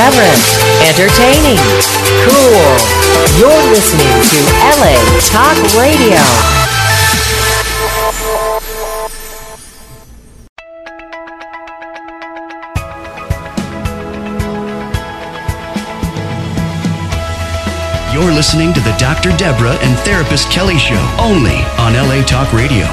Irreverent, entertaining, cool. You're listening to LA Talk Radio. You're listening to the Dr. Deborah and Therapist Kelly Show, only on LA Talk Radio.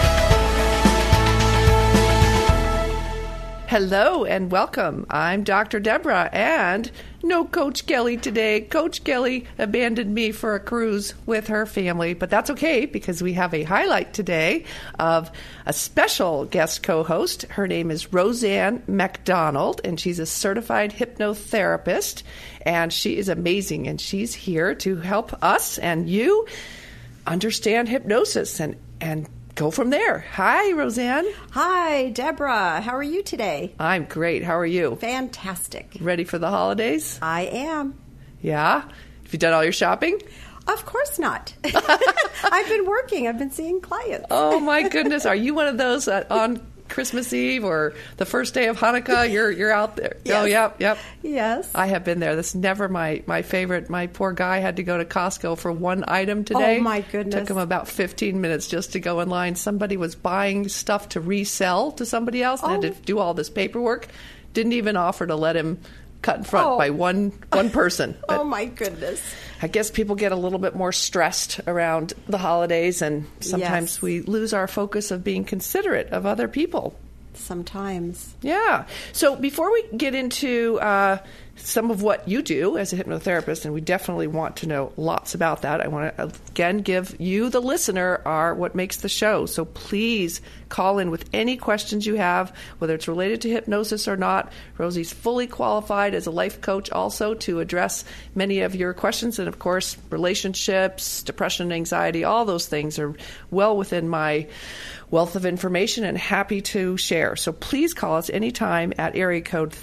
Hello and welcome. I'm Dr. Deborah, and no Coach Kelly today. Coach Kelly abandoned me for a cruise with her family, but that's okay because we have a highlight today of a special guest co-host. Her name is Roseanne McDonald, and she's a certified hypnotherapist, and she is amazing, and she's here to help us and you understand hypnosis and go from there. Hi, Roseanne. Hi, Deborah. How are you today? I'm great. How are you? Fantastic. Ready for the holidays? I am. Yeah? Have you done all your shopping? Of course not. I've been working. I've been seeing clients. Oh, my goodness. Are you one of those on Christmas Eve or the first day of Hanukkah? You're out there. Yes. Oh, yep. Yes. I have been there. That's never my favorite. My poor guy had to go to Costco for one item today. Oh, my goodness. Took him about 15 minutes just to go in line. Somebody was buying stuff to resell to somebody else and had to do all this paperwork. Didn't even offer to let him cut in front by one person. But oh, my goodness. I guess people get a little bit more stressed around the holidays, and sometimes we lose our focus of being considerate of other people. Sometimes. Yeah. So before we get into some of what you do as a hypnotherapist, and we definitely want to know lots about that, I want to again give you, the listener, what makes the show. So please call in with any questions you have, whether it's related to hypnosis or not. Rosie's fully qualified as a life coach also to address many of your questions. And of course, relationships, depression, anxiety, all those things are well within my wealth of information and happy to share. So please call us anytime at area code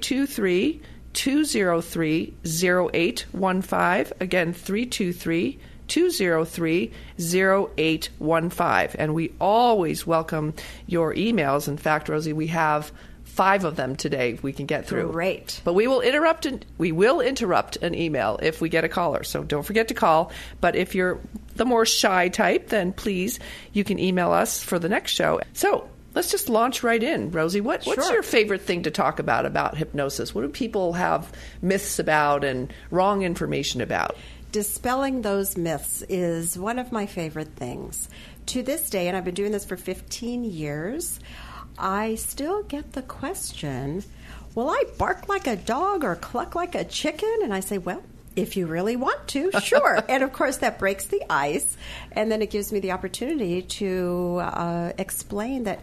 323-203-0815. Again, 323-203-0815. And we always welcome your emails. In fact, Rosie, we have 5 of them today we can get through. Great. But we will interrupt an email if we get a caller. So don't forget to call. But if you're the more shy type, then please, you can email us for the next show. So let's just launch right in. Rosie, what's your favorite thing to talk about hypnosis? What do people have myths about and wrong information about? Dispelling those myths is one of my favorite things. To this day, and I've been doing this for 15 years, I still get the question, will I bark like a dog or cluck like a chicken? And I say, well, if you really want to, sure. And of course, that breaks the ice. And then it gives me the opportunity to explain that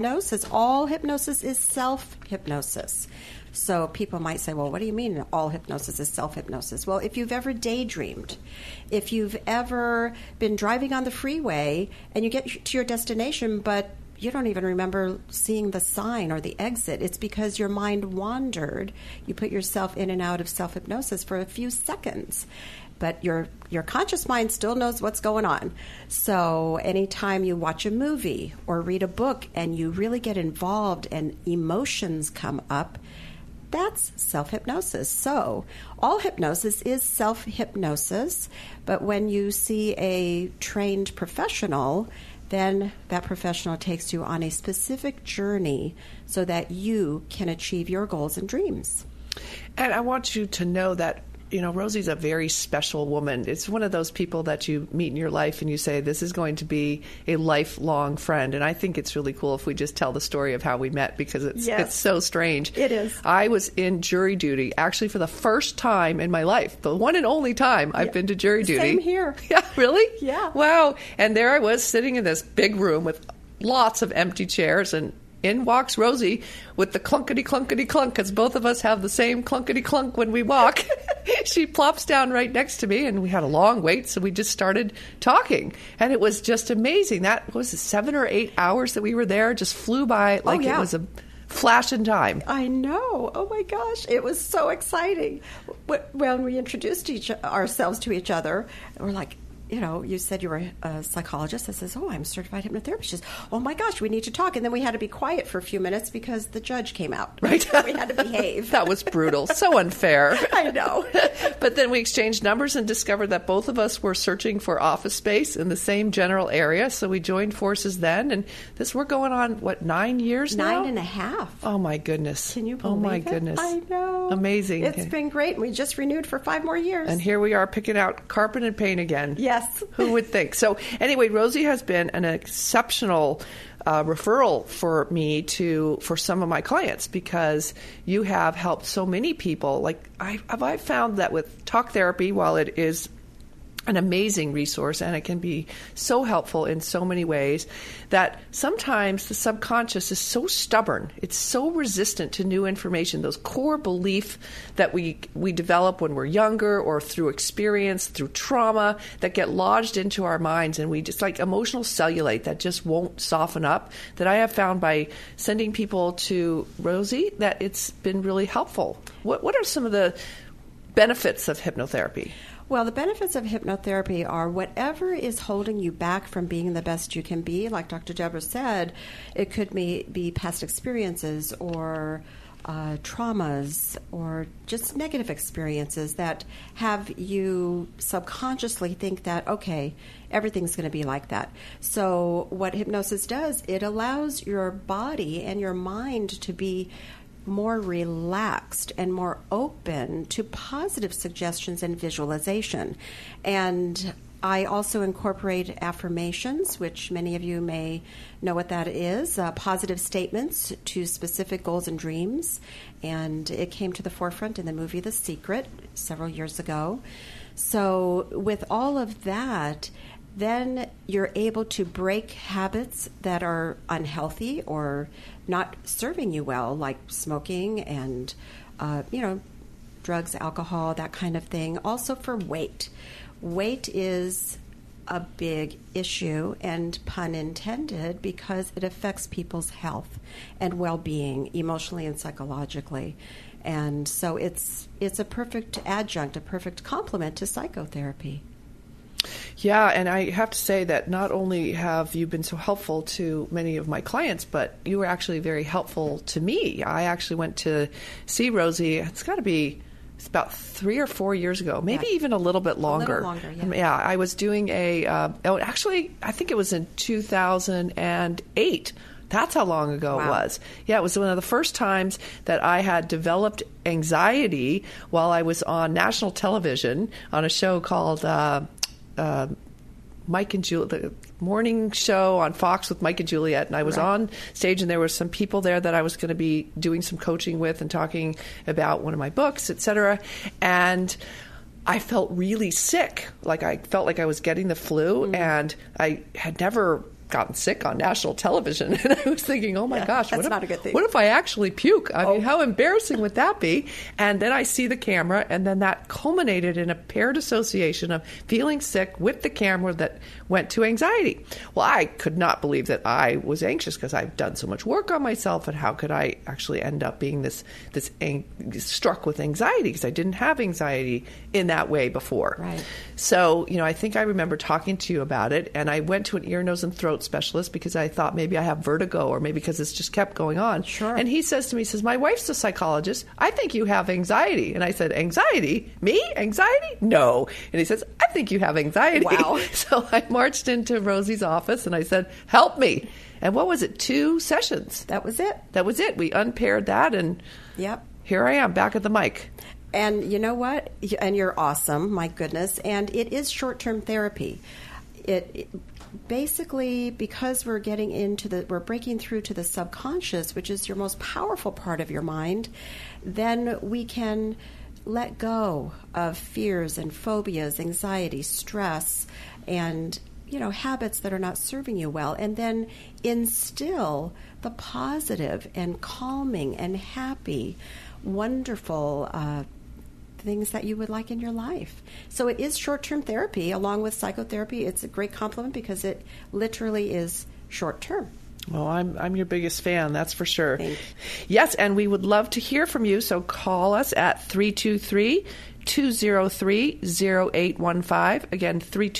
all hypnosis is self-hypnosis. So people might say, well, what do you mean all hypnosis is self-hypnosis? Well, if you've ever daydreamed, if you've ever been driving on the freeway and you get to your destination, but you don't even remember seeing the sign or the exit. It's because your mind wandered. You put yourself in and out of self-hypnosis for a few seconds. But your conscious mind still knows what's going on. So anytime you watch a movie or read a book and you really get involved and emotions come up, that's self-hypnosis. So all hypnosis is self-hypnosis. But when you see a trained professional, then that professional takes you on a specific journey so that you can achieve your goals and dreams. And I want you to know that, Rosie's a very special woman. It's one of those people that you meet in your life and you say, this is going to be a lifelong friend. And I think it's really cool if we just tell the story of how we met, because it's so strange. It is. I was in jury duty, actually, for the first time in my life, the one and only time I've been to jury duty. Same here. Yeah, really? Yeah. Wow. And there I was sitting in this big room with lots of empty chairs, and in walks Rosie with the clunkety clunk, because both of us have the same clunkety clunk when we walk. She plops down right next to me, and we had a long wait, so we just started talking. And it was just amazing. That was 7 or 8 hours that we were there, just flew by like it was a flash in time. I know. Oh, my gosh. It was so exciting. When we introduced ourselves to each other, we're like, you said you were a psychologist. I says, oh, I'm a certified hypnotherapist. She says, oh my gosh, we need to talk. And then we had to be quiet for a few minutes because the judge came out. Right. We had to behave. That was brutal. So unfair. I know. But then we exchanged numbers and discovered that both of us were searching for office space in the same general area. So we joined forces then. And we're going on, 9 years now? 9.5. Oh, my goodness. Can you believe Oh, my it? goodness. I know. Amazing. It's been great. And we just renewed for 5 more years. And here we are picking out carpet and paint again. Yes. Who would think? So anyway, Rosie has been an exceptional referral for me for some of my clients because you have helped so many people. Like I've found that with talk therapy, while it is an amazing resource and it can be so helpful in so many ways, that sometimes the subconscious is so stubborn, it's so resistant to new information, those core beliefs that we develop when we're younger or through experience, through trauma, that get lodged into our minds, and we just like emotional cellulite that just won't soften up, that I have found by sending people to Rosie that it's been really helpful. What are some of the benefits of hypnotherapy? Well, the benefits of hypnotherapy are whatever is holding you back from being the best you can be. Like Dr. Deborah said, it could be past experiences or traumas or just negative experiences that have you subconsciously think that, okay, everything's going to be like that. So what hypnosis does, it allows your body and your mind to be more relaxed and more open to positive suggestions and visualization. And I also incorporate affirmations, which many of you may know what that is, positive statements to specific goals and dreams. And it came to the forefront in the movie The Secret several years ago. So with all of that, then you're able to break habits that are unhealthy or not serving you well, like smoking and, drugs, alcohol, that kind of thing. Also for weight. Weight is a big issue, and pun intended, because it affects people's health and well-being emotionally and psychologically. And so it's a perfect adjunct, a perfect complement to psychotherapy. Yeah, and I have to say that not only have you been so helpful to many of my clients, but you were actually very helpful to me. I actually went to see Rosie, it's about 3 or 4 years ago, maybe even a little bit longer. A little longer, yeah. Yeah, I was doing I think it was in 2008. That's how long ago it was. Yeah, it was one of the first times that I had developed anxiety while I was on national television on a show called Mike and Juliet, the morning show on Fox with Mike and Juliet, and I was on stage, and there were some people there that I was going to be doing some coaching with and talking about one of my books, etc. And I felt really sick. Like I felt like I was getting the flu, and I had never gotten sick on national television, and I was thinking, oh my gosh, not a good thing. What if I actually puke? I mean, how embarrassing would that be? And then I see the camera, and then that culminated in a paired association of feeling sick with the camera that went to anxiety. Well, I could not believe that I was anxious because I've done so much work on myself, and how could I actually end up being this struck with anxiety, because I didn't have anxiety in that way before. Right. So, I think I remember talking to you about it, and I went to an ear, nose, and throat specialist because I thought maybe I have vertigo, or maybe because it's just kept going on. Sure. And he says to me, my wife's a psychologist. I think you have anxiety. And I said, anxiety? Me? Anxiety? No. And he says, I think you have anxiety. Wow. So I marched into Rosie's office and I said, help me. And what was it? 2 sessions. That was it. That was it. We unpaired that, and here I am back at the mic. And you know what? And you're awesome, my goodness. And it is short-term therapy. It basically, because we're breaking through to the subconscious, which is your most powerful part of your mind, then we can let go of fears and phobias, anxiety, stress, and habits that are not serving you well, and then instill the positive and calming and happy, wonderful things that you would like in your life. So it is short-term therapy along with psychotherapy. It's a great complement because it literally is short-term. Well, I'm your biggest fan, that's for sure. Thanks. Yes, and we would love to hear from you, so call us at 323 323-0815. Again,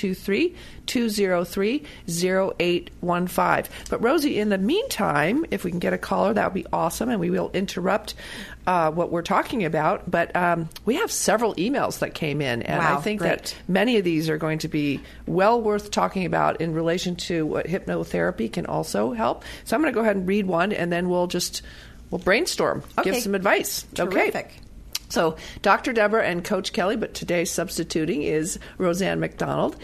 323-203-0815. But Rosie, in the meantime, if we can get a caller, that would be awesome, and we will interrupt what we're talking about. But we have several emails that came in, and Wow, I think great. that many of these are going to be well worth talking about in relation to what hypnotherapy can also help. So I'm going to go ahead and read one, and then we'll brainstorm, Okay. give some advice. Terrific. Okay. So Dr. Deborah and Coach Kelly, but today substituting is Roseanne McDonald.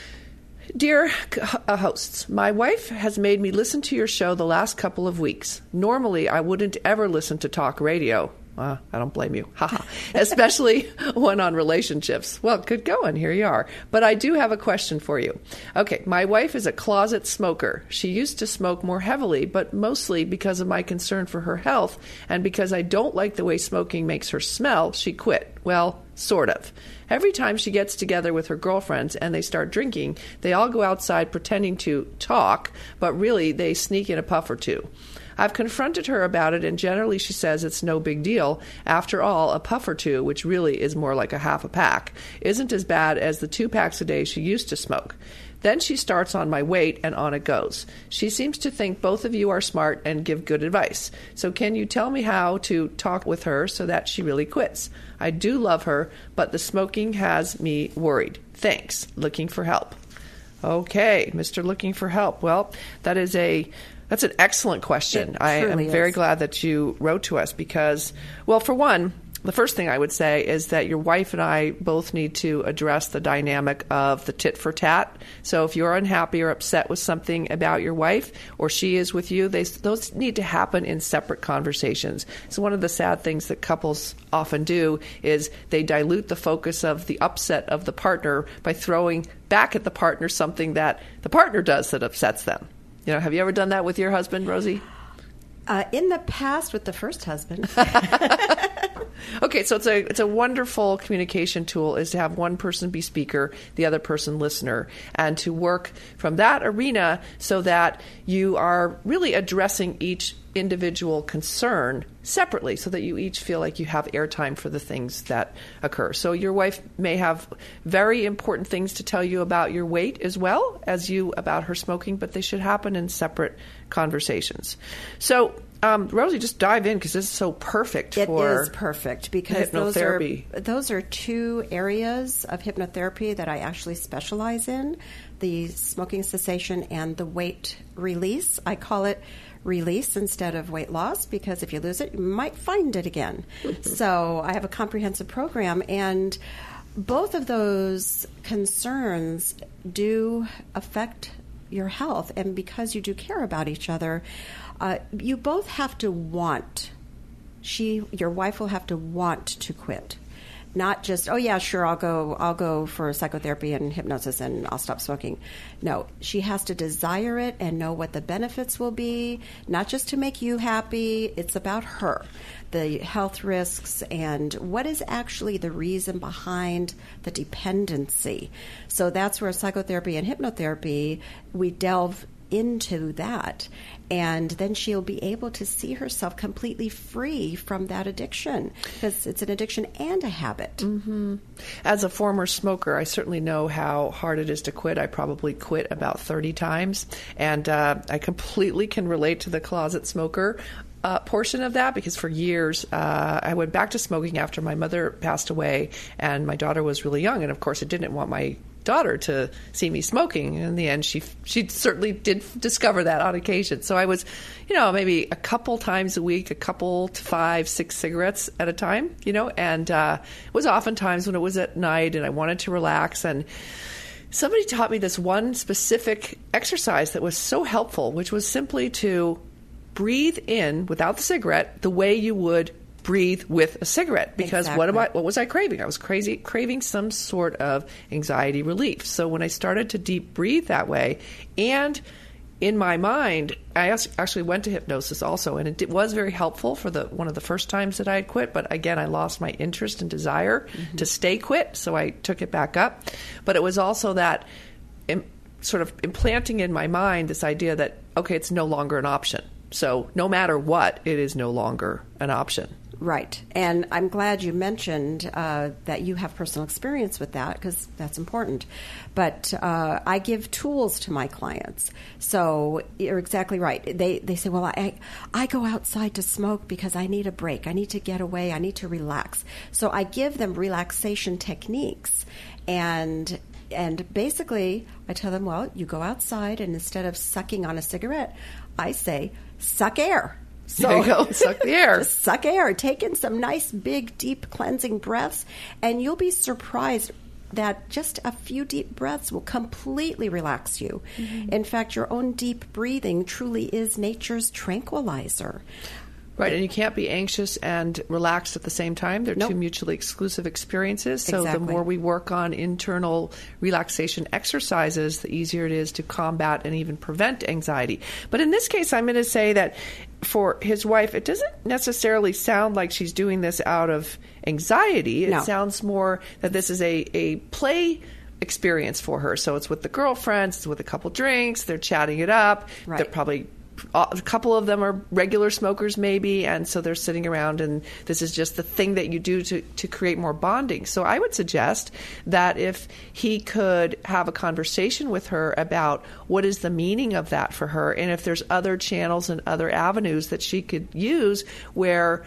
Dear hosts, my wife has made me listen to your show the last couple of weeks. Normally, I wouldn't ever listen to talk radio. I don't blame you. Haha. Especially one on relationships. Well, good going. Here you are. But I do have a question for you. Okay, my wife is a closet smoker. She used to smoke more heavily, but mostly because of my concern for her health and because I don't like the way smoking makes her smell, she quit. Well, sort of. Every time she gets together with her girlfriends and they start drinking, they all go outside pretending to talk, but really they sneak in a puff or two. I've confronted her about it, and generally she says it's no big deal. After all, a puff or two, which really is more like a half a pack, isn't as bad as the 2 packs a day she used to smoke. Then she starts on my weight, and on it goes. She seems to think both of you are smart and give good advice. So can you tell me how to talk with her so that she really quits? I do love her, but the smoking has me worried. Thanks. Looking for help. Okay, Mr. Looking for Help. Well, that's an excellent question. I am very glad that you wrote to us because, well, for one, the first thing I would say is that your wife and I both need to address the dynamic of the tit for tat. So if you're unhappy or upset with something about your wife or she is with you, those need to happen in separate conversations. So one of the sad things that couples often do is they dilute the focus of the upset of the partner by throwing back at the partner something that the partner does that upsets them. You know, have you ever done that with your husband, Rosie? In the past, with the first husband. Okay, so it's a wonderful communication tool is to have one person be speaker, the other person listener, and to work from that arena so that you are really addressing each individual concern separately so that you each feel like you have airtime for the things that occur. So your wife may have very important things to tell you about your weight as well as you about her smoking, but they should happen in separate conversations. So Rosie, just dive in because this is so perfect It for is perfect because hypnotherapy. those are 2 areas of hypnotherapy that I actually specialize in, the smoking cessation and the weight release. I call it release instead of weight loss because if you lose it, you might find it again. So I have a comprehensive program, and both of those concerns do affect your health. And because you do care about each other, you both have to want. Your wife will have to want to quit. Not just, oh yeah, sure, I'll go for psychotherapy and hypnosis and I'll stop smoking. No, she has to desire it and know what the benefits will be, not just to make you happy. It's about her, the health risks, and what is actually the reason behind the dependency. So that's where psychotherapy and hypnotherapy, we delve into that, and then she'll be able to see herself completely free from that addiction because it's an addiction and a habit. Mm-hmm. As a former smoker, I certainly know how hard it is to quit. I probably quit about 30 times, and I completely can relate to the closet smoker portion of that because for years I went back to smoking after my mother passed away and my daughter was really young, and of course I didn't want my daughter to see me smoking. In the end, she certainly did discover that on occasion. So I was, maybe a couple times a week, a couple to 5, 6 cigarettes at a time, and it was oftentimes when it was at night and I wanted to relax. And somebody taught me this one specific exercise that was so helpful, which was simply to breathe in without the cigarette the way you would breathe with a cigarette, because Exactly. what was I craving? I was craving some sort of anxiety relief. So when I started to deep breathe that way, and in my mind, I actually went to hypnosis also, and it was very helpful for one of the first times that I had quit. But again, I lost my interest and desire to stay quit, so I took it back up. But it was also that sort of implanting in my mind this idea that, okay, it's no longer an option. So no matter what, it is no longer an option. Right. And I'm glad you mentioned that you have personal experience with that, because that's important. But I give tools to my clients. So you're exactly right. They say, well, I go outside to smoke because I need a break. I need to get away. I need to relax. So I give them relaxation techniques. And basically, I tell them, well, you go outside, and instead of sucking on a cigarette, I say, suck air. So there you go. Suck the air. Just suck air. Take in some nice, big, deep cleansing breaths, and you'll be surprised that just a few deep breaths will completely relax you. Mm-hmm. In fact, your own deep breathing truly is nature's tranquilizer. Right, and you can't be anxious and relaxed at the same time. They're two mutually exclusive experiences. So the more we work on internal relaxation exercises, the easier it is to combat and even prevent anxiety. But in this case, I'm going to say that for his wife, it doesn't necessarily sound like she's doing this out of anxiety. It sounds more that this is a play experience for her. So it's with the girlfriends, it's with a couple drinks, they're chatting it up. Right. They're probably a couple of them are regular smokers maybe, and so they're sitting around, and this is just the thing that you do to create more bonding. So I would suggest that if he could have a conversation with her about what is the meaning of that for her, and if there's other channels and other avenues that she could use where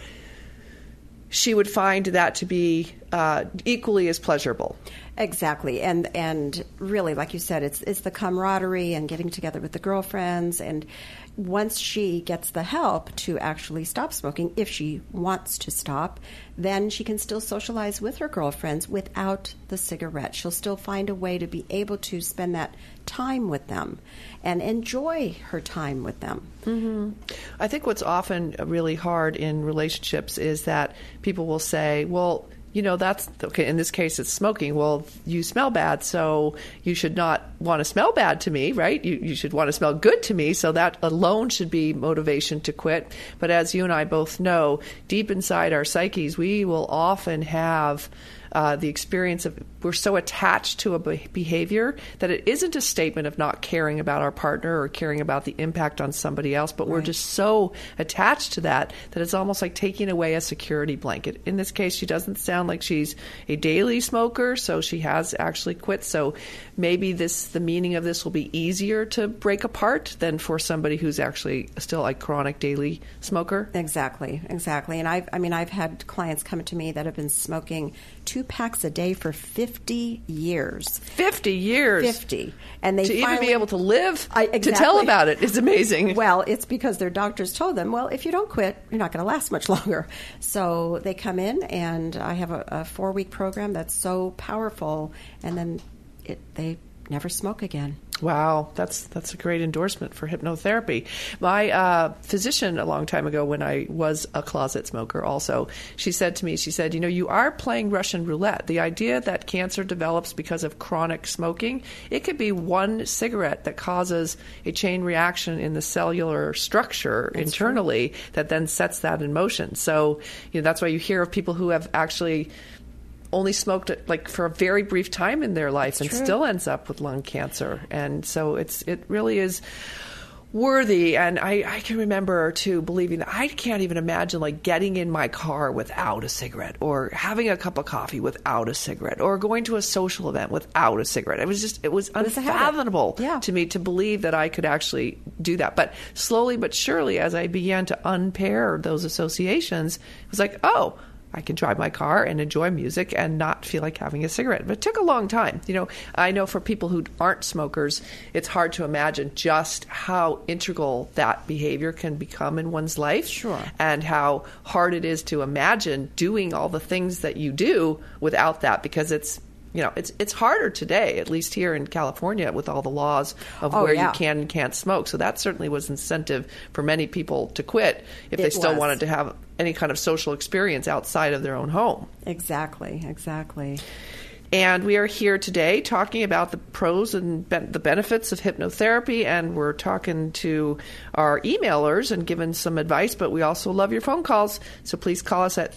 she would find that to be equally as pleasurable. Exactly. And really, like you said, it's the camaraderie and getting together with the girlfriends. And once she gets the help to actually stop smoking, if she wants to stop, then she can still socialize with her girlfriends without the cigarette. She'll still find a way to be able to spend that time with them and enjoy her time with them. Mm-hmm. I think what's often really hard in relationships is that people will say, well, you know, that's okay. In this case, it's smoking. Well, you smell bad, so you should not want to smell bad to me, right? You should want to smell good to me. So that alone should be motivation to quit. But as you and I both know, deep inside our psyches, we will often have the experience of we're so attached to a behavior that it isn't a statement of not caring about our partner or caring about the impact on somebody else, but we're just so attached to that it's almost like taking away a security blanket. In this case, she doesn't sound like she's a daily smoker, so she has actually quit. So maybe the meaning of this will be easier to break apart than for somebody who's actually still a chronic daily smoker. Exactly. And I've had clients come to me that have been smoking 2 packs a day for 50 years. 50 years? 50. And they even be able to live, to tell about it is amazing. Well, it's because their doctors told them, well, if you don't quit, you're not going to last much longer. So they come in, and I have a 4-week program that's so powerful, and then they never smoke again. Wow, that's a great endorsement for hypnotherapy. My physician a long time ago, when I was a closet smoker also, she said to me, you know, you are playing Russian roulette. The idea that cancer develops because of chronic smoking, it could be one cigarette that causes a chain reaction in the cellular structure internally that then sets that in motion. So, you know, that's why you hear of people who have actually only smoked like for a very brief time in their life and still ends up with lung cancer. And so it really is worthy. And I can remember too believing that I can't even imagine like getting in my car without a cigarette, or having a cup of coffee without a cigarette, or going to a social event without a cigarette. It was unfathomable to me to believe that I could actually do that. But slowly but surely, as I began to unpair those associations, it was like, oh, I can drive my car and enjoy music and not feel like having a cigarette. But it took a long time. You know, I know for people who aren't smokers, it's hard to imagine just how integral that behavior can become in one's life. Sure. And how hard it is to imagine doing all the things that you do without that, because it's harder today, at least here in California, with all the laws of where you can and can't smoke. So that certainly was incentive for many people to quit if they still wanted to have any kind of social experience outside of their own home. Exactly. And we are here today talking about the pros and the benefits of hypnotherapy, and we're talking to our emailers and giving some advice, but we also love your phone calls. So please call us at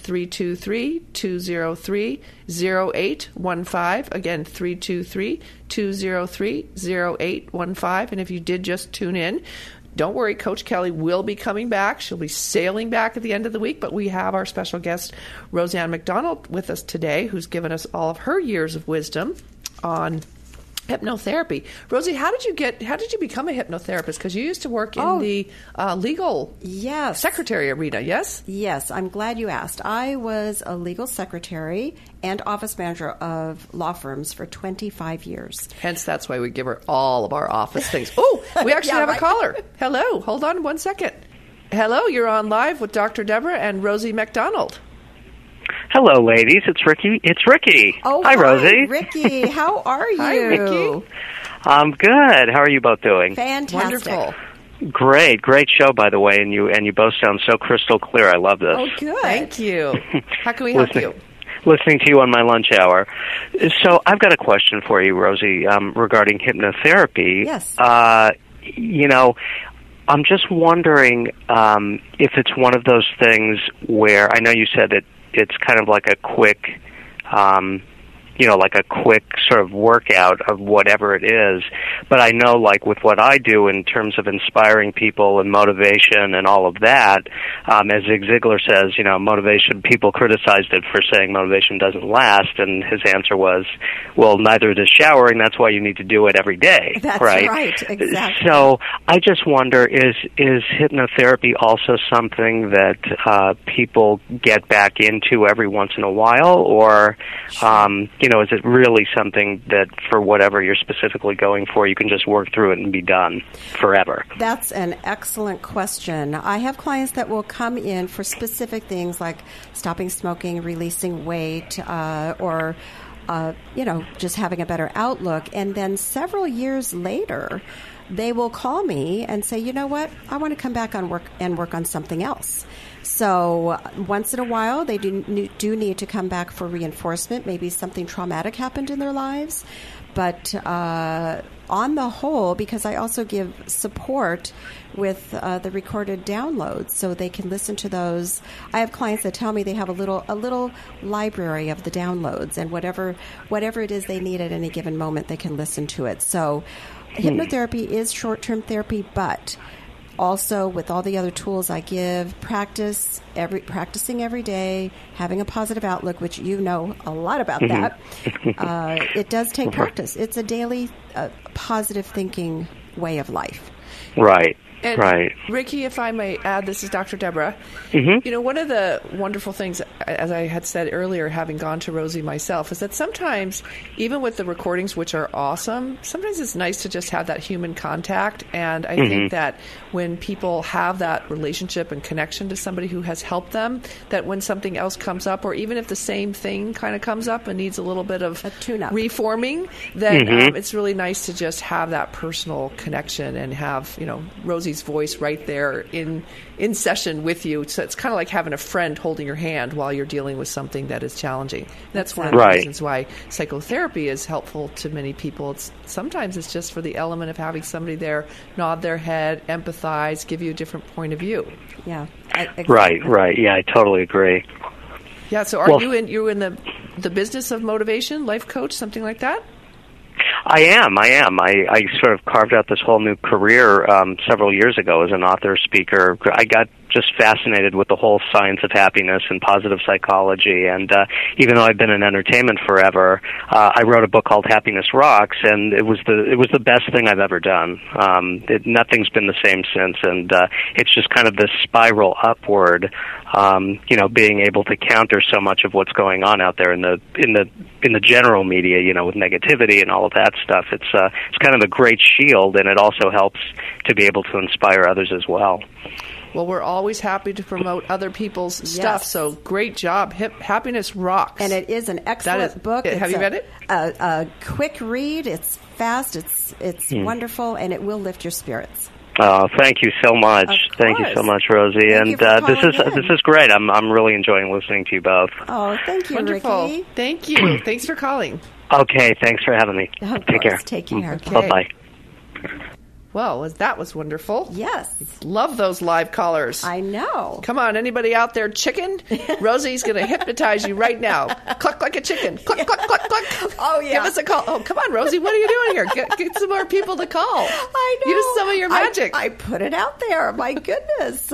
323-203-0815. Again, 323-203-0815. And if you did just tune in, don't worry, Coach Kelly will be coming back. She'll be sailing back at the end of the week, but we have our special guest, Roseanne McDonald, with us today, who's given us all of her years of wisdom on hypnotherapy. Rosie, how did you become a hypnotherapist? Because you used to work in the legal secretary arena, yes? Yes, I'm glad you asked. I was a legal secretary and office manager of law firms for 25 years. Hence, that's why we give her all of our office things. Oh, we actually have a caller. Hello, hold on 1 second. Hello, you're on live with Dr. Deborah and Rosie McDonald. Hello, ladies. It's Ricky. Oh, hi, Rosie. Ricky. How are you? Hi, Ricky. I'm good. How are you both doing? Fantastic. Wonderful. Great show, by the way, and you both sound so crystal clear. I love this. Oh, good. Thank you. How can we help you? Listening to you on my lunch hour. So I've got a question for you, Rosie, regarding hypnotherapy. Yes. I'm just wondering if it's one of those things where I know you said that it's kind of like a quick, like a quick sort of workout of whatever it is. But I know, like with what I do in terms of inspiring people and motivation and all of that, as Zig Ziglar says, motivation, people criticized it for saying motivation doesn't last, and his answer was, well, neither does showering, that's why you need to do it every day. That's right, exactly. So I just wonder, is hypnotherapy also something that people get back into every once in a while, or, is it really something that for whatever you're specifically going for, you can just work through it and be done forever? That's an excellent question. I have clients that will come in for specific things like stopping smoking, releasing weight, or just having a better outlook. And then several years later, they will call me and say, you know what, I want to come back on work on something else. So once in a while, they do need to come back for reinforcement. Maybe something traumatic happened in their lives. But on the whole, because I also give support with the recorded downloads, so they can listen to those. I have clients that tell me they have a little library of the downloads, and whatever it is they need at any given moment, they can listen to it. So hypnotherapy is short-term therapy, but also, with all the other tools I give, practicing every day, having a positive outlook, which you know a lot about that. It does take practice. It's a daily positive thinking way of life. Right. And right. Ricky, if I may add, this is Dr. Deborah. Mm-hmm. One of the wonderful things, as I had said earlier, having gone to Rosie myself, is that sometimes, even with the recordings, which are awesome, sometimes it's nice to just have that human contact. And I think that when people have that relationship and connection to somebody who has helped them, that when something else comes up, or even if the same thing kind of comes up and needs a little bit of a tune-up, reforming, then it's really nice to just have that personal connection and have, Rosie's voice right there in session with you. So it's kind of like having a friend holding your hand while you're dealing with something that is challenging. That's one of the reasons why psychotherapy is helpful to many people. Sometimes it's just for the element of having somebody there nod their head, empathize, give you a different point of view. Yeah. Exactly. Right. Yeah, I totally agree. Yeah. So are you in the business of motivation, life coach, something like that? I am. I sort of carved out this whole new career several years ago as an author, speaker. I got just fascinated with the whole science of happiness and positive psychology. And even though I've been in entertainment forever, I wrote a book called Happiness Rocks, and it was the best thing I've ever done. Nothing's been the same since, and it's just kind of this spiral upward. Being able to counter so much of what's going on out there in the general media, with negativity and all of that stuff. It's kind of a great shield, and it also helps to be able to inspire others as well. Well, we're always happy to promote other people's stuff, so great job. Happiness Rocks. And it is an excellent book. Have you read it? A quick read. It's fast. It's wonderful, and it will lift your spirits. Oh, thank you so much. Thank you so much, Rosie. Thank this is great. I'm really enjoying listening to you both. Oh, thank you, Wonderful. Ricky. Thank you. Thanks for calling. Okay, thanks for having me. Take care. Take care. Okay. Bye-bye. Well, that was wonderful. Yes. Love those live callers. I know. Come on, anybody out there, chicken? Rosie's going to hypnotize you right now. Cluck like a chicken. Cluck, cluck, cluck, cluck. Oh, yeah. Give us a call. Oh, come on, Rosie. What are you doing here? Get some more people to call. I know. Use some of your magic. I put it out there. My goodness.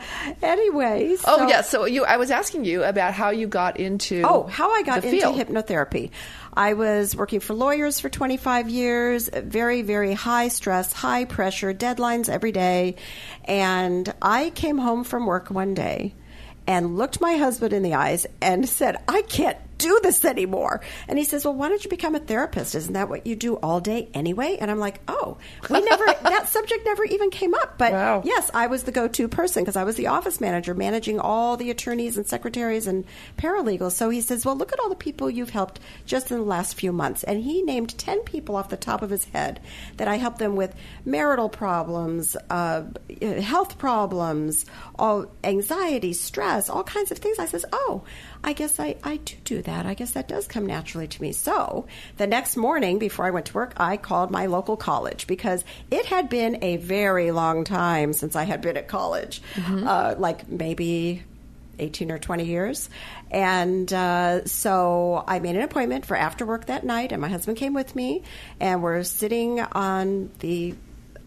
Anyway. Oh, yeah. So I was asking you about how you got into how I got into hypnotherapy. I was working for lawyers for 25 years, very, very high stress, high pressure, deadlines every day. And I came home from work one day and looked my husband in the eyes and said, I can't do this anymore. And he says, well, why don't you become a therapist? Isn't that what you do all day anyway? And I'm like, that subject never even came up. But wow. Yes, I was the go-to person because I was the office manager managing all the attorneys and secretaries and paralegals. So he says, well, look at all the people you've helped just in the last few months. And he named 10 people off the top of his head that I helped them with marital problems, health problems, all anxiety, stress, all kinds of things. I says, I guess I do that. I guess that does come naturally to me. So the next morning before I went to work, I called my local college because it had been a very long time since I had been at college, like maybe 18 or 20 years. And so I made an appointment for after work that night, and my husband came with me, and we're sitting on the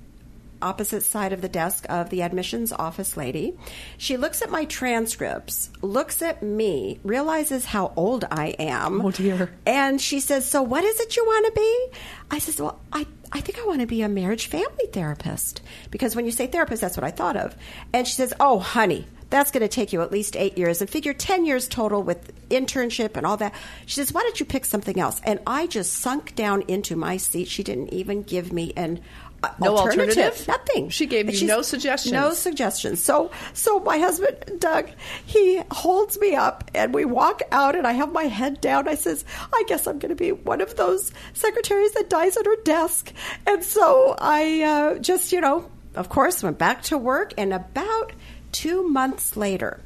opposite side of the desk of the admissions office lady. She looks at my transcripts, looks at me, realizes how old I am. Oh, dear. And she says, so what is it you want to be? I says, well, I think I want to be a marriage family therapist. Because when you say therapist, that's what I thought of. And she says, oh, honey, that's going to take you at least 8 years and figure 10 years total with internship and all that. She says, why don't you pick something else? And I just sunk down into my seat. She didn't even give me an no alternative? Nothing. She gave you no suggestions. No suggestions. So my husband, Doug, he holds me up and we walk out and I have my head down. I says, I guess I'm going to be one of those secretaries that dies at her desk. And so I just, of course, went back to work. And about 2 months later,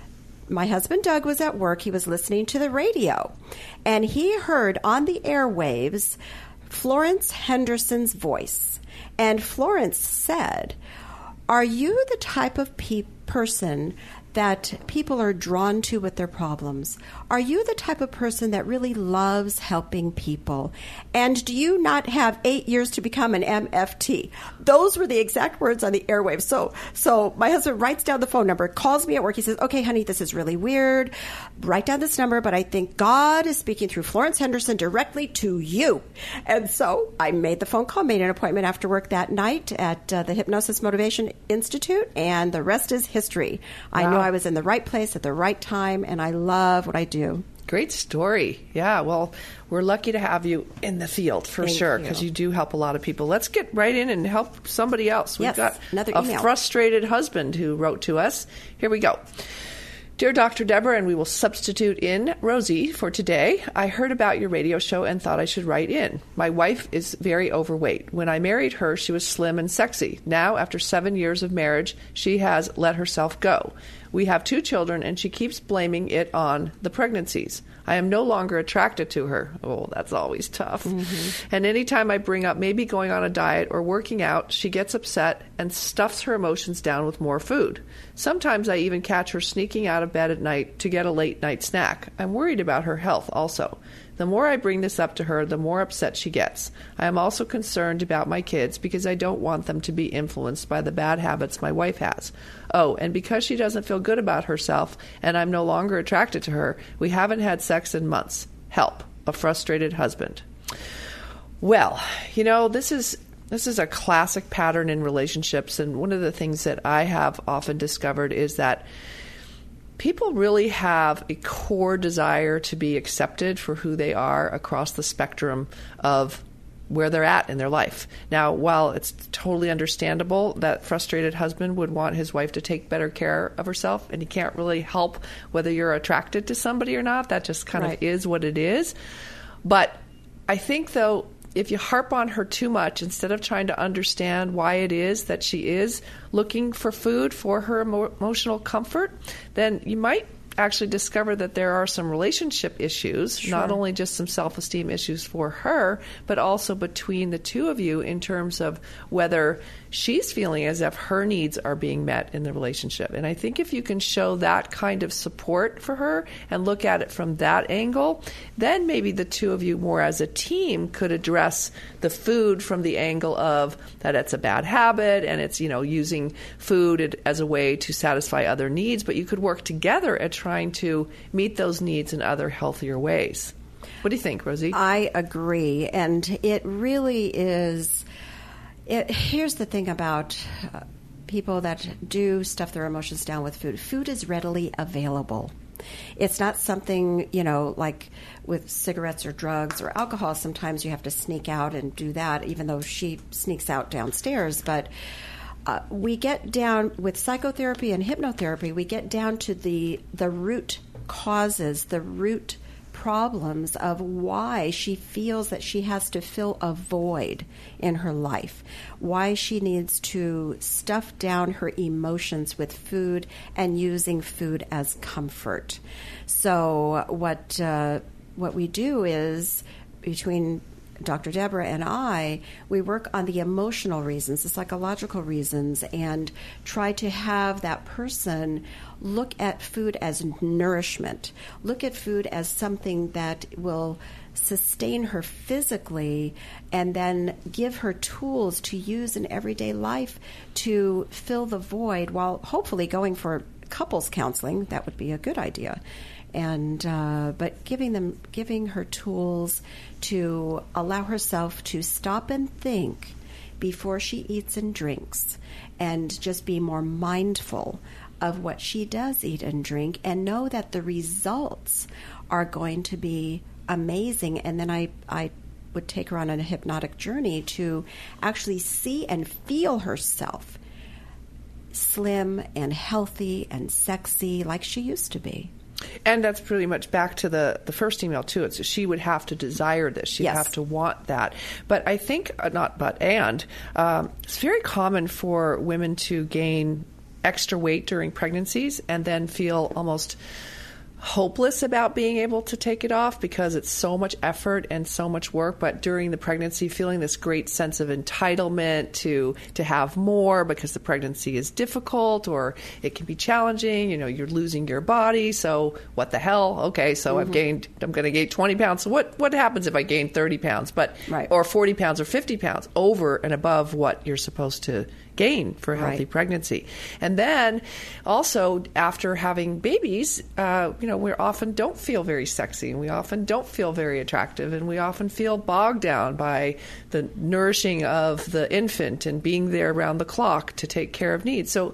my husband, Doug, was at work. He was listening to the radio. And he heard on the airwaves Florence Henderson's voice. And Florence said, are you the type of person that people are drawn to with their problems? Are you the type of person that really loves helping people? And do you not have 8 years to become an MFT? Those were the exact words on the airwaves. So my husband writes down the phone number, calls me at work. He says, okay, honey, this is really weird. Write down this number, but I think God is speaking through Florence Henderson directly to you. And so I made the phone call, made an appointment after work that night at the Hypnosis Motivation Institute, and the rest is history. I know I was in the right place at the right time, and I love what I do. Great story. Yeah, well, we're lucky to have you in the field for sure, because you do help a lot of people. Let's get right in and help somebody else. We've got another a email. Frustrated husband who wrote to us. Here we go. Dear Dr. Deborah, and we will substitute in Rosie for today. I heard about your radio show and thought I should write in. My wife is very overweight. When I married her, she was slim and sexy. Now, after 7 years of marriage, she has let herself go. We have 2 children, and she keeps blaming it on the pregnancies. I am no longer attracted to her. Oh, that's always tough. Mm-hmm. And anytime I bring up maybe going on a diet or working out, she gets upset and stuffs her emotions down with more food. Sometimes I even catch her sneaking out of bed at night to get a late night snack. I'm worried about her health also. The more I bring this up to her, the more upset she gets. I am also concerned about my kids because I don't want them to be influenced by the bad habits my wife has. Oh, and because she doesn't feel good about herself and I'm no longer attracted to her, we haven't had sex in months. Help. A frustrated husband. Well, this is a classic pattern in relationships, and one of the things that I have often discovered is that people really have a core desire to be accepted for who they are across the spectrum of where they're at in their life. Now, while it's totally understandable that frustrated husband would want his wife to take better care of herself, and he can't really help whether you're attracted to somebody or not, that just kind of is what it is. But I think, though, if you harp on her too much, instead of trying to understand why it is that she is looking for food for her emotional comfort, then you might actually discover that there are some relationship issues, not only just some self-esteem issues for her, but also between the two of you in terms of whether she's feeling as if her needs are being met in the relationship. And I think if you can show that kind of support for her and look at it from that angle, then maybe the two of you more as a team could address the food from the angle of that it's a bad habit and it's, using food as a way to satisfy other needs, but you could work together at trying to meet those needs in other healthier ways. What do you think, Rosie? I agree. And it really is... Here's the thing about people that do stuff their emotions down with food. Food is readily available. It's not something, like with cigarettes or drugs or alcohol. Sometimes you have to sneak out and do that, even though she sneaks out downstairs. But we get down with psychotherapy and hypnotherapy, we get down to the root causes, the root problems of why she feels that she has to fill a void in her life, why she needs to stuff down her emotions with food and using food as comfort. So what we do is, between Dr. Deborah and I, we work on the emotional reasons, the psychological reasons, and try to have that person look at food as nourishment, look at food as something that will sustain her physically, and then give her tools to use in everyday life to fill the void, while hopefully going for couples counseling. That would be a good idea. And but giving her tools to allow herself to stop and think before she eats and drinks, and just be more mindful of what she does eat and drink, and know that the results are going to be amazing. And then I would take her on a hypnotic journey to actually see and feel herself slim and healthy and sexy like she used to be. And that's pretty much back to the first email, too. It's she would have to desire this. She'd have to want that. But I think, it's very common for women to gain extra weight during pregnancies and then feel almost hopeless about being able to take it off because it's so much effort and so much work. But during the pregnancy, feeling this great sense of entitlement to have more because the pregnancy is difficult or it can be challenging. You're losing your body. So what the hell? Okay, so I'm going to gain 20 pounds. So what happens if I gain 30 pounds? Or 40 pounds or 50 pounds over and above what you're supposed to gain for a healthy pregnancy. And then also after having babies, we often don't feel very sexy, and we often don't feel very attractive, and we often feel bogged down by the nourishing of the infant and being there around the clock to take care of needs. So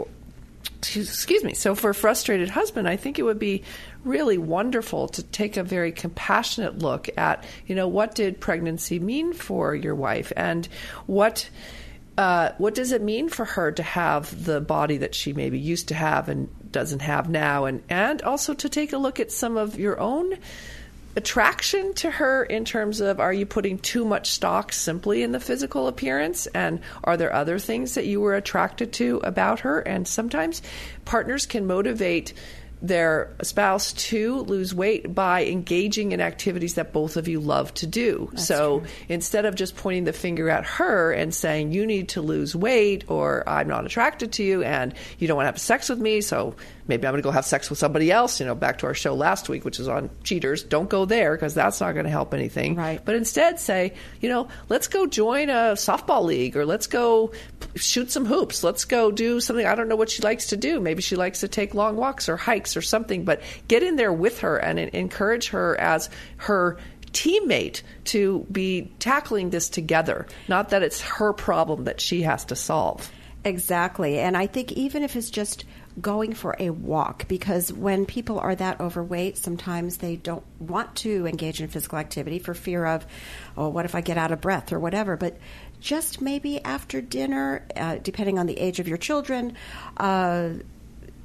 for a frustrated husband, I think it would be really wonderful to take a very compassionate look at, what did pregnancy mean for your wife, and what does it mean for her to have the body that she maybe used to have and doesn't have now? And also to take a look at some of your own attraction to her in terms of, are you putting too much stock simply in the physical appearance? And are there other things that you were attracted to about her? And sometimes partners can motivate their spouse to lose weight by engaging in activities that both of you love to do. That's true. Instead of just pointing the finger at her and saying, you need to lose weight, or I'm not attracted to you and you don't want to have sex with me, so maybe I'm going to go have sex with somebody else, back to our show last week, which is on cheaters. Don't go there because that's not going to help anything. Right. But instead say, let's go join a softball league, or let's go shoot some hoops. Let's go do something. I don't know what she likes to do. Maybe she likes to take long walks or hikes or something, but get in there with her and encourage her as her teammate to be tackling this together. Not that it's her problem that she has to solve. Exactly. And I think even if it's just going for a walk, because when people are that overweight, sometimes they don't want to engage in physical activity for fear of, what if I get out of breath or whatever. But just maybe after dinner, depending on the age of your children,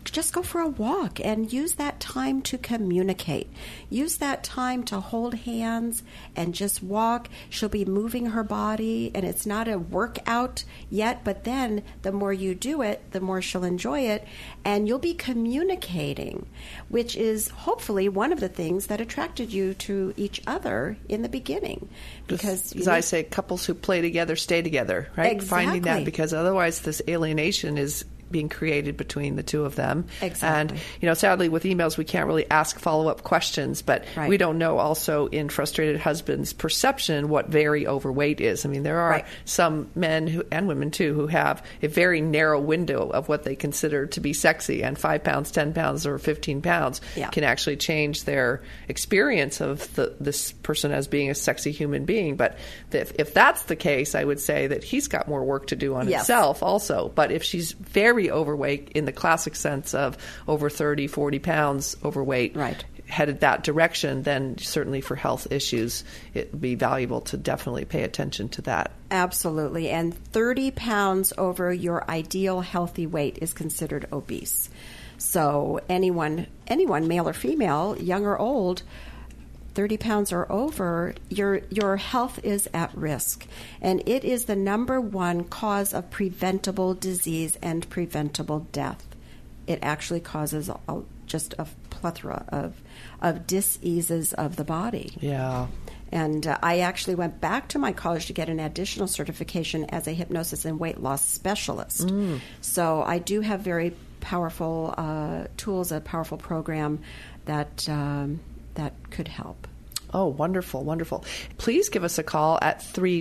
just go for a walk and use that time to communicate. Use that time to hold hands and just walk. She'll be moving her body, and it's not a workout yet, but then the more you do it, the more she'll enjoy it, and you'll be communicating, which is hopefully one of the things that attracted you to each other in the beginning. Because, as I say, couples who play together stay together, right? Exactly. Finding that, because otherwise this alienation is being created between the two of them. Exactly. And, sadly with emails we can't really ask follow-up questions, but Right. we don't know also in frustrated husbands' perception what very overweight is. I mean, there are Right. some men and women too who have a very narrow window of what they consider to be sexy, and 5 pounds, 10 pounds, or 15 pounds Yeah. can actually change their experience of this person as being a sexy human being. But if that's the case, I would say that he's got more work to do on Yes. himself also. But if she's very overweight in the classic sense of over 30, 40 pounds overweight, Right. headed that direction, then certainly for health issues, it would be valuable to definitely pay attention to that. Absolutely. And 30 pounds over your ideal healthy weight is considered obese. So anyone, male or female, young or old, 30 pounds or over, your health is at risk. And it is the number one cause of preventable disease and preventable death. It actually causes just a plethora of diseases of the body. Yeah. And I actually went back to my college to get an additional certification as a hypnosis and weight loss specialist. So I do have very powerful tools, a powerful program that could help. Oh, wonderful, wonderful. Please give us a call at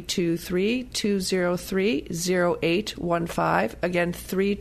323-203-0815. Again,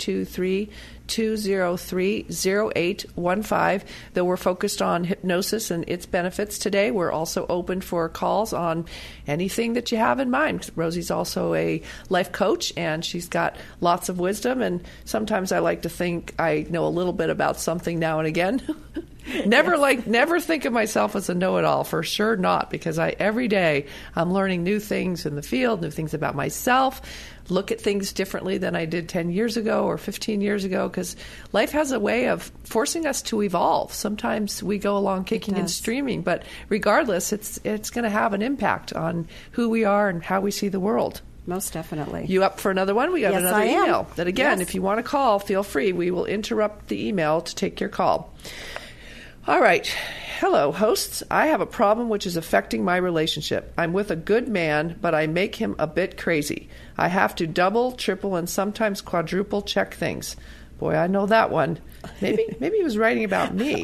323-203-0815. Though we're focused on hypnosis and its benefits today, we're also open for calls on anything that you have in mind. Rosie's also a life coach, and she's got lots of wisdom, and sometimes I like to think I know a little bit about something now and again. Never think of myself as a know-it-all, for sure not, because every day I'm learning new things in the field, new things about myself, look at things differently than I did 10 years ago or 15 years ago, because life has a way of forcing us to evolve. Sometimes we go along kicking and screaming, but regardless, it's going to have an impact on who we are and how we see the world. Most definitely. You up for another one? We got Yes, another I am. email. That again, Yes. if you want to call, feel free. We will interrupt the email to take your call. All right. Hello, hosts. I have a problem which is affecting my relationship. I'm with a good man, but I make him a bit crazy. I have to double, triple, and sometimes quadruple check things. Boy, I know that one. Maybe he was writing about me.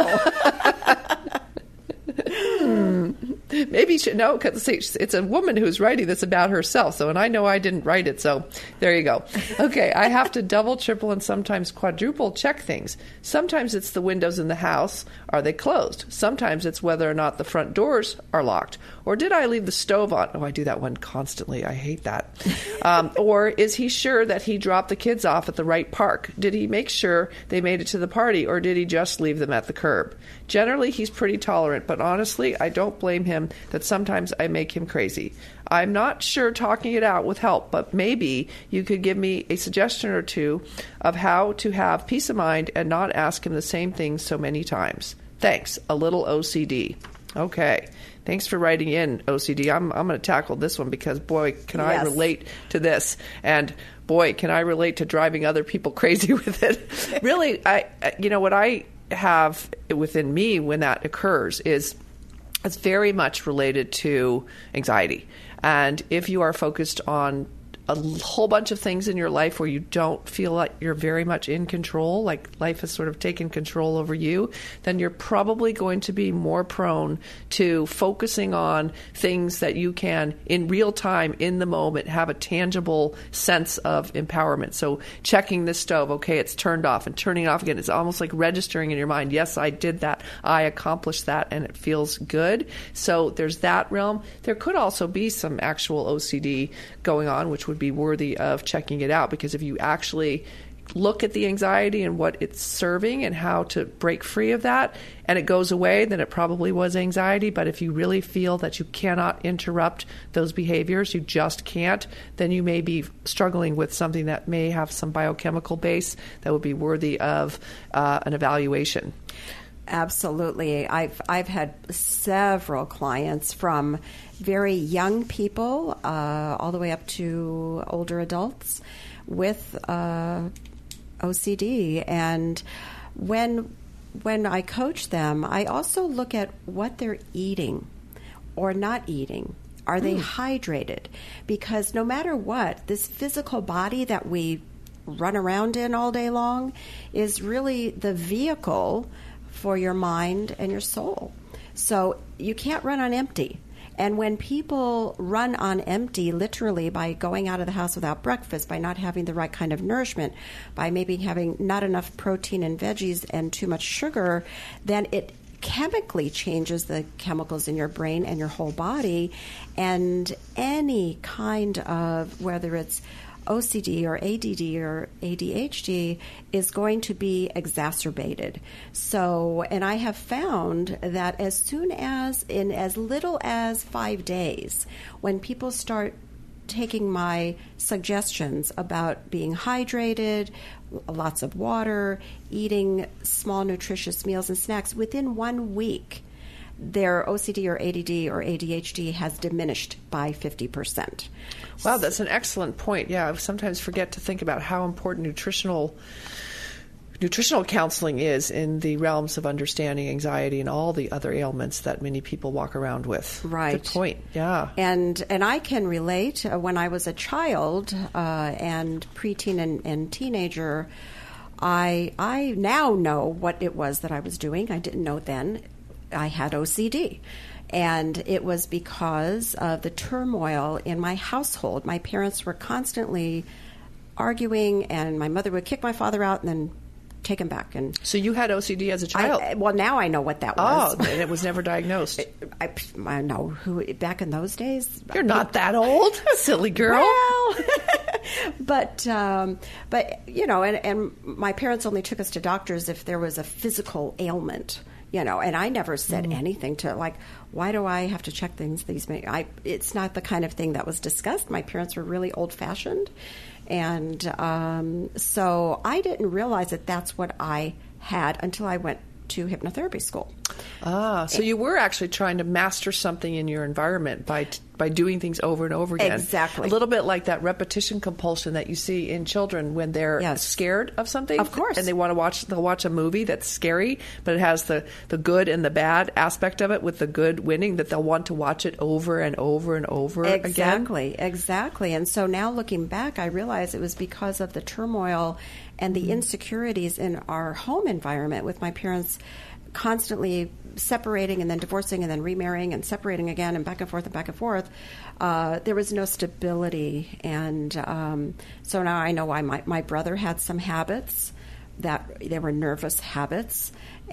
Maybe no, because it's a woman who's writing this about herself. So, and I know I didn't write it. So there you go. Okay, I have to double, triple, and sometimes quadruple check things. Sometimes it's the windows in the house. Are they closed? Sometimes it's whether or not the front doors are locked. Or did I leave the stove on? Oh, I do that one constantly. I hate that. Or is he sure that he dropped the kids off at the right park? Did he make sure they made it to the party, or did he just leave them at the curb? Generally, he's pretty tolerant, but honestly, I don't blame him that sometimes I make him crazy. I'm not sure talking it out would help, but maybe you could give me a suggestion or two of how to have peace of mind and not ask him the same thing so many times. Thanks. A little OCD. Okay. Thanks for writing in, OCD. I'm going to tackle this one because, boy, can I relate to this. And, boy, can I relate to driving other people crazy with it. Really, what I have within me when that occurs is it's very much related to anxiety. And if you are focused on a whole bunch of things in your life where you don't feel like you're very much in control, like life has sort of taken control over you, then you're probably going to be more prone to focusing on things that you can, in real time, in the moment, have a tangible sense of empowerment. So checking the stove, okay, it's turned off, and turning it off again. It's almost like registering in your mind, yes, I did that, I accomplished that, and it feels good. So there's that realm. There could also be some actual OCD going on, which would be worthy of checking it out, because if you actually look at the anxiety and what it's serving and how to break free of that, and it goes away, then it probably was anxiety. But if you really feel that you cannot interrupt those behaviors, you just can't, then you may be struggling with something that may have some biochemical base that would be worthy of an evaluation. Absolutely. I've had several clients, from very young people all the way up to older adults with OCD. And when I coach them, I also look at what they're eating or not eating. Are they hydrated? Because no matter what, this physical body that we run around in all day long is really the vehicle for your mind and your soul. So you can't run on empty. And when people run on empty, literally by going out of the house without breakfast, by not having the right kind of nourishment, by maybe having not enough protein and veggies and too much sugar, then it chemically changes the chemicals in your brain and your whole body. And any kind of, whether it's OCD or ADD or ADHD, is going to be exacerbated. So, and I have found that as soon as, in as little as 5 days, when people start taking my suggestions about being hydrated, lots of water, eating small nutritious meals and snacks, within 1 week, their OCD or ADD or ADHD has diminished by 50%. Wow, that's an excellent point. Yeah, I sometimes forget to think about how important nutritional counseling is in the realms of understanding anxiety and all the other ailments that many people walk around with. Right. Good point. Yeah. And I can relate. When I was a child and preteen and teenager, I now know what it was that I was doing. I didn't know then. I had OCD. And it was because of the turmoil in my household. My parents were constantly arguing, and my mother would kick my father out and then take him back. And so you had OCD as a child? Well, now I know what that was. Oh, and it was never diagnosed. I know who back in those days. You're not that old, silly girl. Well, but you know, and my parents only took us to doctors if there was a physical ailment. You know, and I never said anything to, like, why do I have to check things? It's not the kind of thing that was discussed. My parents were really old-fashioned. And so I didn't realize that that's what I had until I went to hypnotherapy school. Ah, so you were actually trying to master something in your environment by doing things over and over again. Exactly. A little bit like that repetition compulsion that you see in children when they're scared of something. Of course. And they'll watch a movie that's scary, but it has the good and the bad aspect of it, with the good winning, that they'll want to watch it over and over and over again. Exactly. And so now looking back, I realize it was because of the turmoil and the insecurities in our home environment, with my parents constantly separating and then divorcing and then remarrying and separating again and back and forth and back and forth. There was no stability. And so now I know why my brother had some habits that they were nervous habits.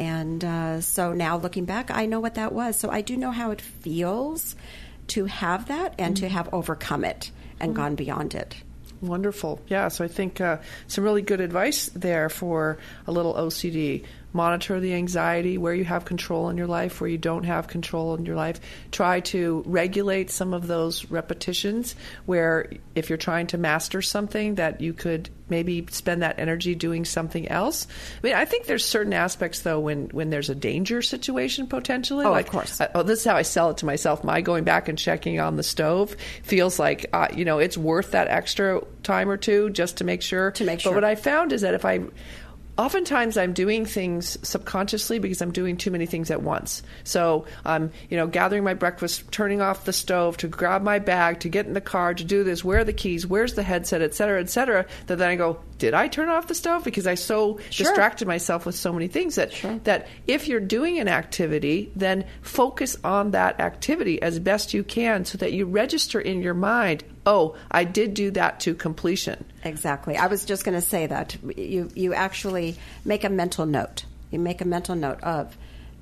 And so now looking back, I know what that was. So I do know how it feels to have that and to have overcome it and gone beyond it. Wonderful. Yeah, so I think some really good advice there for a little OCD. Monitor the anxiety where you have control in your life, where you don't have control in your life. Try to regulate some of those repetitions where, if you're trying to master something, that you could maybe spend that energy doing something else. I mean, I think there's certain aspects, though, when there's a danger situation potentially. Oh, like, of course. This is how I sell it to myself. My going back and checking on the stove feels like, it's worth that extra time or two just to make sure. But what I found is that oftentimes I'm doing things subconsciously because I'm doing too many things at once. So I'm, gathering my breakfast, turning off the stove, to grab my bag, to get in the car, to do this, where are the keys, where's the headset, et cetera, that then I go, did I turn off the stove? Because I distracted myself with so many things that if you're doing an activity, then focus on that activity as best you can so that you register in your mind, oh, I did do that to completion. Exactly. I was just going to say that. You actually make a mental note. You make a mental note of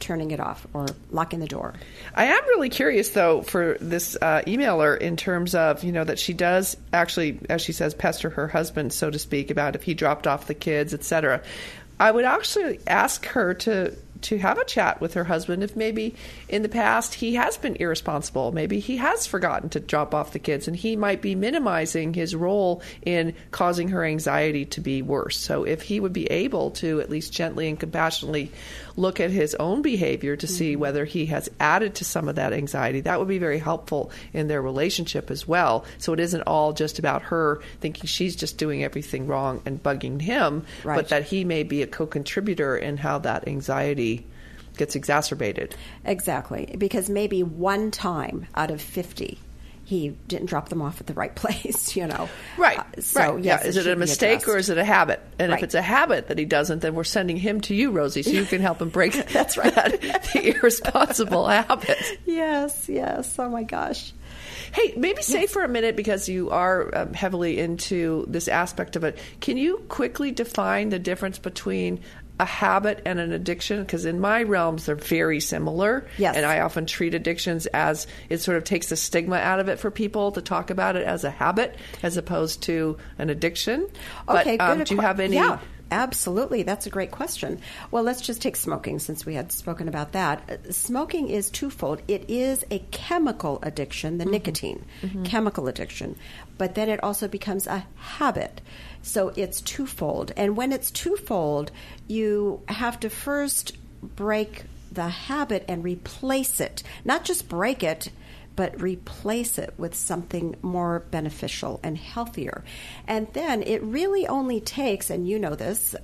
turning it off or locking the door. I am really curious, though, for this emailer in terms of, that she does actually, as she says, pester her husband, so to speak, about if he dropped off the kids, etc. I would actually ask her to have a chat with her husband if maybe in the past he has been irresponsible. Maybe he has forgotten to drop off the kids, and he might be minimizing his role in causing her anxiety to be worse. So if he would be able to at least gently and compassionately look at his own behavior to see whether he has added to some of that anxiety, that would be very helpful in their relationship as well. So it isn't all just about her thinking she's just doing everything wrong and bugging him, Right. but that he may be a co-contributor in how that anxiety gets exacerbated. Exactly, because maybe one time out of 50, he didn't drop them off at the right place, Right. So, right. yes, Is it should a be mistake addressed. or is it a habit? And Right. if it's a habit that he doesn't, then we're sending him to you, Rosie, so you can help him break That's right. the irresponsible habit. Yes. Oh, my gosh. Hey, maybe say for a minute, because you are heavily into this aspect of it, can you quickly define the difference between a habit and an addiction? Because in my realms, they're very similar. Yes. And I often treat addictions as it sort of takes the stigma out of it for people to talk about it as a habit as opposed to an addiction. Okay, but, good. do you have any... Yeah, absolutely. That's a great question. Well, let's just take smoking since we had spoken about that. Smoking is twofold. It is a chemical addiction, the nicotine, chemical addiction. But then it also becomes a habit. So it's twofold. And when it's twofold, you have to first break the habit and replace it. Not just break it, but replace it with something more beneficial and healthier. And then it really only takes, and you know this,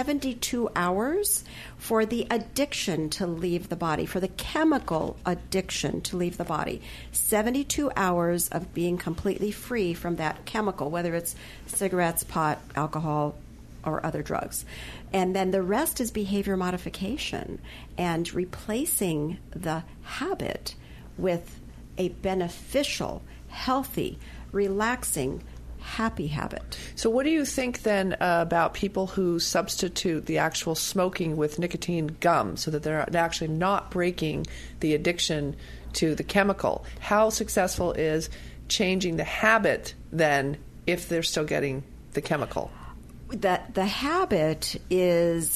72 hours for the addiction to leave the body, for the chemical addiction to leave the body. 72 hours of being completely free from that chemical, whether it's cigarettes, pot, alcohol, or other drugs. And then the rest is behavior modification and replacing the habit with a beneficial, healthy, relaxing, happy habit. So what do you think then about people who substitute the actual smoking with nicotine gum so that they're actually not breaking the addiction to the chemical? How successful is changing the habit then if they're still getting the chemical? That the habit is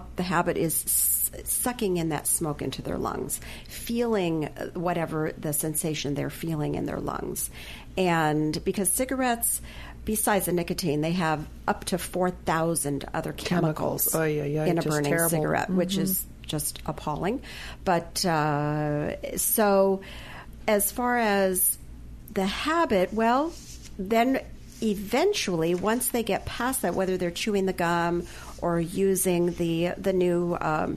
sucking in that smoke into their lungs, feeling whatever the sensation they're feeling in their lungs. And because cigarettes, besides the nicotine, they have up to 4,000 other chemicals in a just burning terrible. cigarette, which is just appalling. But so as far as the habit, well, then eventually, once they get past that, whether they're chewing the gum or using the new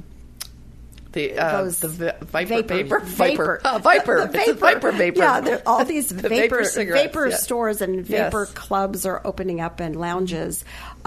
Viper vapor. Viper. It's a Viper vapor. Yeah, all these The vapor cigarettes, vapor yeah. stores and vapor Yes. clubs are opening up and lounges.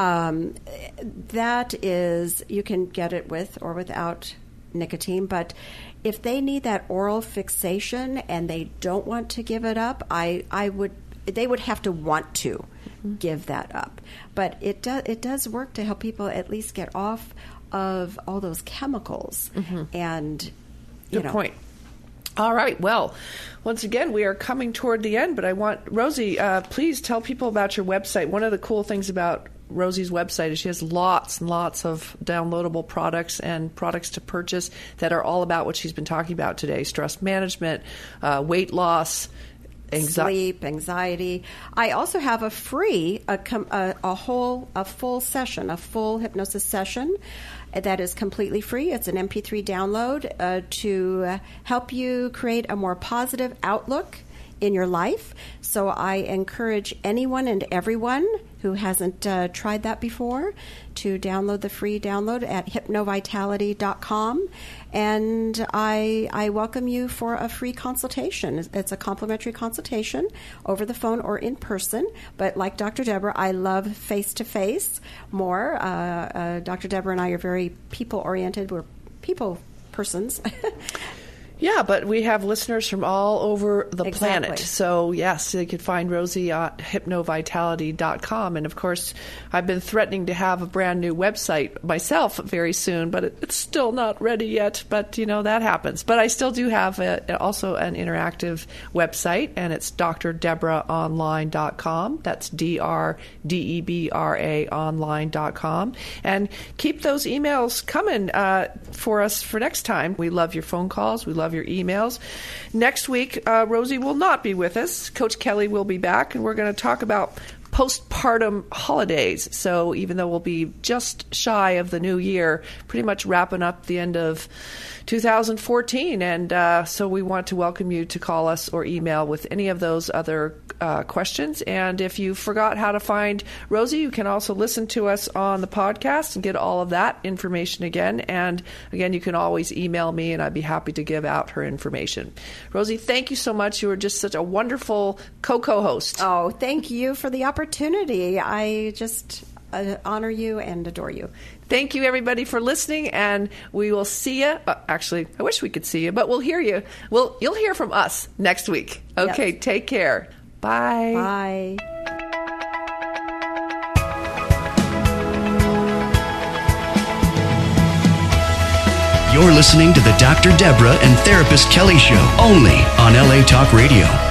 That is, you can get it with or without nicotine, but if they need that oral fixation and they don't want to give it up, they would have to want to give that up. But it does work to help people at least get off of all those chemicals. And Good point. All right. Well, once again, we are coming toward the end, but I want Rosie, please tell people about your website. One of the cool things about Rosie's website is she has lots and lots of downloadable products and products to purchase that are all about what she's been talking about today: stress management, weight loss, sleep, anxiety. I also have a free, a full session, a full hypnosis session that is completely free. It's an MP3 download to help you create a more positive outlook in your life. So I encourage anyone and everyone who hasn't tried that before to download the free download at hypnovitality.com. And I welcome you for a free consultation. It's a complimentary consultation over the phone or in person. But like Dr. Deborah, I love face-to-face more. Dr. Deborah and I are very people-oriented. We're people persons. Yeah, but we have listeners from all over the Exactly. planet. So, yes, they could find Rosie at hypnovitality.com. And, of course, I've been threatening to have a brand new website myself very soon, but it's still not ready yet. But, you know, that happens. But I still do have also an interactive website, and it's drdebraonline.com. That's DRDEBRA online.com. And keep those emails coming for us for next time. We love your phone calls. We love your emails. Next week, Rosie will not be with us. Coach Kelly will be back, and we're going to talk about postpartum holidays. So even though we'll be just shy of the new year, pretty much wrapping up the end of 2014. And so we want to welcome you to call us or email with any of those other questions. And if you forgot how to find Rosie, you can also listen to us on the podcast and get all of that information again. And again, you can always email me, and I'd be happy to give out her information. Rosie, thank you so much. You were just such a wonderful co-host. Oh, thank you for the opportunity. I just honor you and adore you. Thank you, everybody, for listening, and we will see you. Actually, I wish we could see you, but we'll hear you. You'll hear from us next week. Okay, Yes. Take care. Bye. Bye. You're listening to the Dr. Deborah and Therapist Kelly Show, only on LA Talk Radio.